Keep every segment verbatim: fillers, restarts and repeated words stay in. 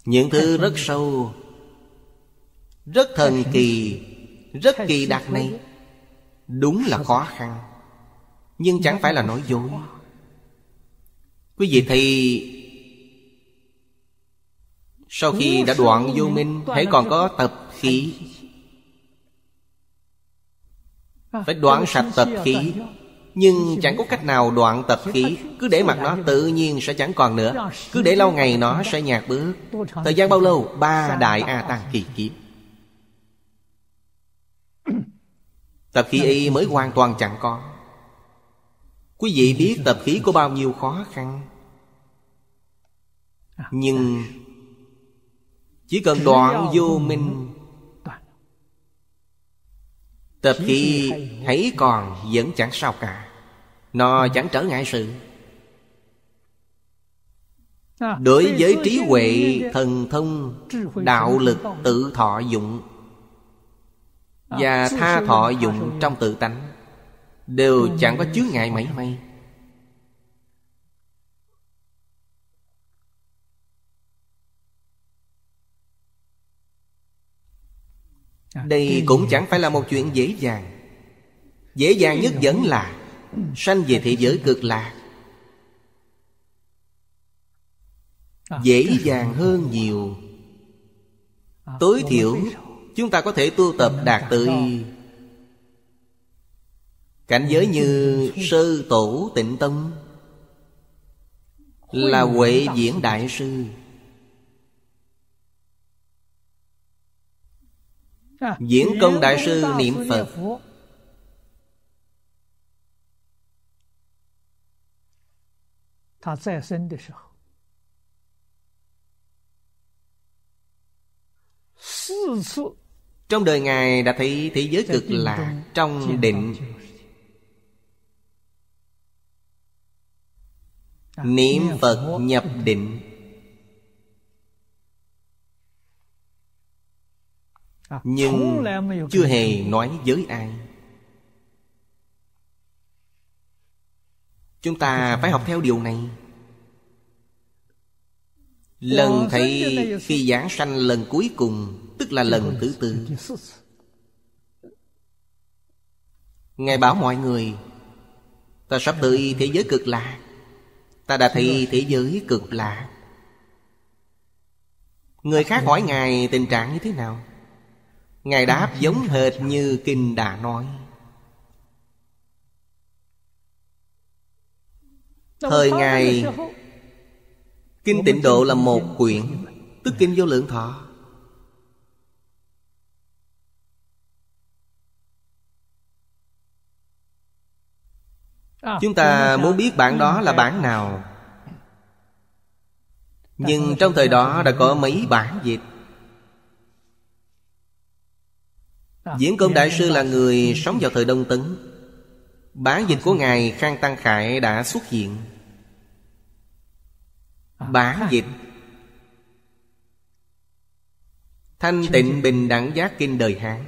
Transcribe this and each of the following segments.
Những thứ rất sâu, rất thần kỳ, rất kỳ đặc này đúng là khó khăn, nhưng chẳng phải là nói dối. Quý vị thì sau khi đã đoạn vô minh, hãy còn có tập khí, phải đoạn sạch tập khí. Nhưng chẳng có cách nào đoạn tập khí. Cứ để mặc nó tự nhiên sẽ chẳng còn nữa. Cứ để lâu ngày nó sẽ nhạt bớt. Thời gian bao lâu? Ba đại A Tăng kỳ kiếp. Tập khí ấy mới hoàn toàn chẳng có. Quý vị biết tập khí có bao nhiêu khó khăn. Nhưng chỉ cần đoạn vô minh, tập khí hãy còn vẫn chẳng sao cả. Nó chẳng trở ngại sự. Đối với trí huệ, thần thông, đạo lực, tự thọ dụng và tha thọ dụng trong tự tánh đều chẳng có chướng ngại mảy may. Đây cũng chẳng phải là một chuyện dễ dàng. Dễ dàng nhất vẫn là sanh về thế giới cực lạc. Dễ dàng hơn nhiều. Tối thiểu chúng ta có thể tu tập đạt tới cảnh giới như Sơ Tổ Tịnh Tông, là Huệ Diễn Đại Sư. Diễn Công Đại Sư niệm Phật, trong đời Ngài đã thấy thế giới cực lạc trong định. Niệm Phật nhập định, nhưng chưa hề nói với ai. Chúng ta phải học theo điều này. Lần thấy khi giảng sanh lần cuối cùng, tức là lần thứ tư, Ngài bảo mọi người: ta sắp tới thế giới cực lạc. Ta đã thấy thế giới cực lạc. Người khác hỏi Ngài tình trạng như thế nào, Ngài đáp giống hệt như kinh đã nói. Thời Ngài, Kinh Tịnh Độ là một quyển, tức Kinh Vô Lượng Thọ. Chúng ta muốn biết bản đó là bản nào, nhưng trong thời đó đã có mấy bản dịch. Diễn Công Đại Sư là người sống vào thời Đông Tấn. Bản dịch của Ngài Khang Tăng Khải đã xuất hiện. Bản dịch Thanh Tịnh Bình Đẳng Giác Kinh đời Hán,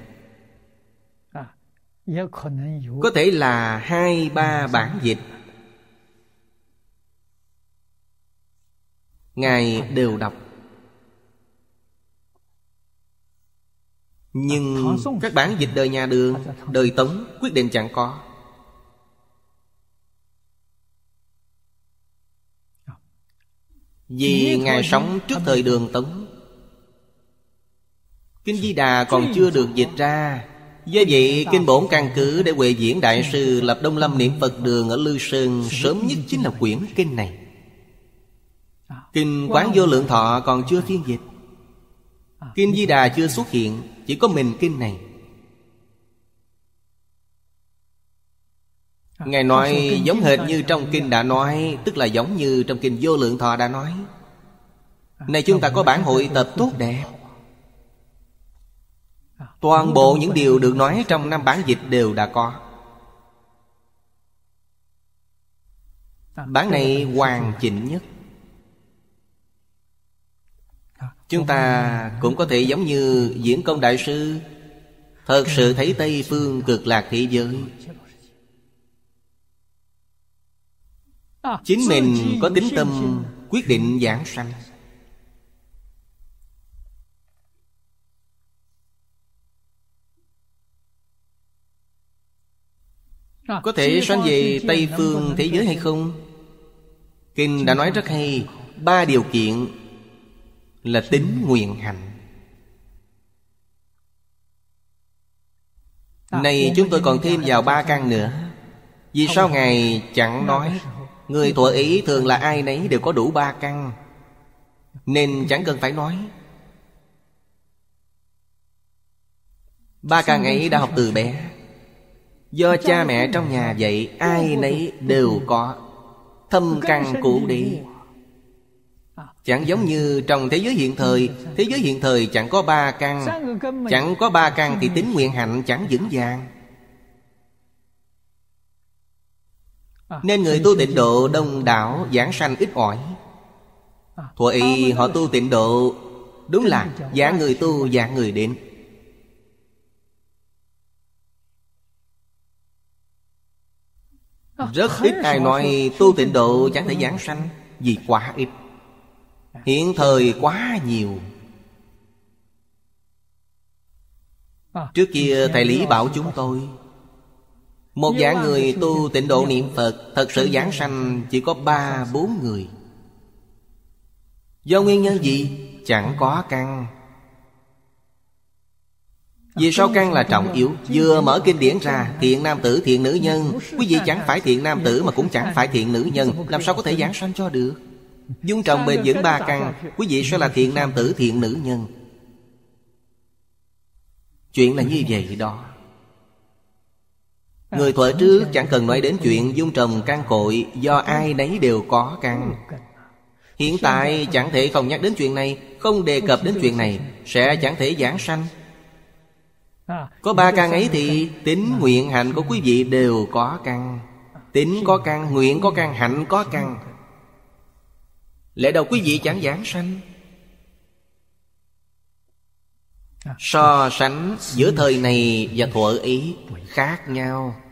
có thể là hai ba bản dịch. Ngài đều đọc. Nhưng các bản dịch đời nhà Đường, đời Tống quyết định chẳng có. Vì Ngài sống trước thời Đường Tống, Kinh Di Đà còn chưa được dịch ra. Do vậy Kinh Bổn căn cứ để Huệ Diễn Đại Sư lập Đông Lâm Niệm Phật Đường ở Lư Sơn sớm nhất chính là quyển kinh này. Kinh Quán Vô Lượng Thọ còn chưa phiên dịch. Kinh Di Đà chưa xuất hiện, chỉ có mình kinh này. Ngài nói giống hệt như trong kinh đã nói, tức là giống như trong Kinh Vô Lượng Thọ đã nói. Này chúng ta có bản hội tập tốt đẹp. Toàn bộ những điều được nói trong năm bản dịch đều đã có. Bản này hoàn chỉnh nhất. Chúng ta cũng có thể giống như Diễn Công Đại Sư, thật sự thấy Tây Phương cực lạc thế giới. Chính mình có tín tâm quyết định giảng sanh. Có thể sanh về Tây phương thế giới hay không? Kinh đã nói rất hay. Ba điều kiện là tín nguyện hành. Này chúng tôi còn thêm vào ba căn nữa. Vì sao Ngài chẳng nói? Người thuở ý thường là ai nấy đều có đủ ba căn, nên chẳng cần phải nói. Ba căn ấy đã học từ bé. Do cha mẹ trong nhà dạy, ai nấy đều có thâm căn cụ đi. Chẳng giống như trong thế giới hiện thời. Thế giới hiện thời chẳng có ba căn. Chẳng có ba căn thì tín nguyện hạnh chẳng vững vàng. Nên người tu tịnh độ đông đảo, giảng sanh ít ỏi. Thuở y họ tu tịnh độ đúng là dạng người tu dạng người đến. Rất ít ai nói tu tịnh độ chẳng thể giảng sanh. Vì quá ít. Hiện thời quá nhiều. Trước kia thầy Lý bảo chúng tôi, một dạng người tu tịnh độ niệm Phật thật sự giảng sanh chỉ có ba bốn người. Do nguyên nhân gì? Chẳng có căn. Vì sao căn là trọng yếu? Vừa mở kinh điển ra, thiện nam tử, thiện nữ nhân. Quý vị chẳng phải thiện nam tử mà cũng chẳng phải thiện nữ nhân, làm sao có thể giảng sanh cho được? Dung trồng bền vững ba căn, quý vị sẽ là thiện nam tử, thiện nữ nhân. Chuyện là như vậy đó. Người thuở trước chẳng cần nói đến chuyện dung trồng căn cội, do ai nấy đều có căn. Hiện tại chẳng thể không nhắc đến chuyện này, không đề cập đến chuyện này, sẽ chẳng thể giảng sanh. Có ba căn ấy thì tín nguyện hạnh của quý vị đều có căn. Tín có căn, nguyện có căn, hạnh có căn. Lẽ đâu quý vị chẳng giảng sanh? So sánh giữa thời này và thuở ý khác nhau.